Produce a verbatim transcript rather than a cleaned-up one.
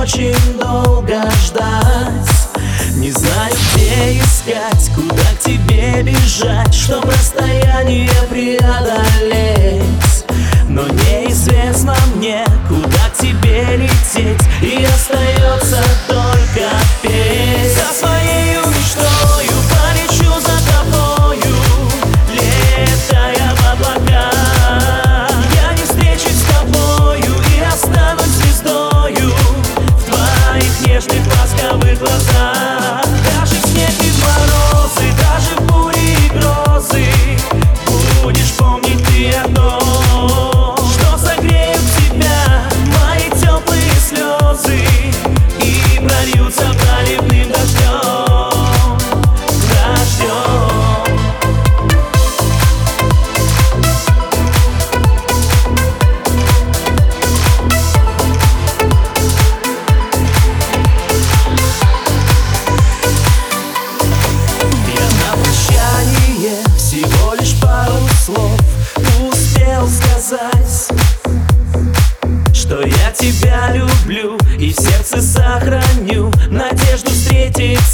очень долго ждать. Не знаю, где искать, куда к тебе бежать, чтоб расстояние преодолеть. Но неизвестно мне, куда к тебе лететь, и остается только петь. За своею мечтою полечу за тобою, летая в облака. Я не встречусь с тобою и останусь звездою в твоих нежных ласковых глазах. Даже в снег и в морозы, даже в бури и грозы будешь помнить ты одно, что согреют тебя мои теплые слезы и прольются проливным дождем, дождем. Всего лишь пару слов успел сказать, что я тебя люблю и в сердце сохраню надежду встретить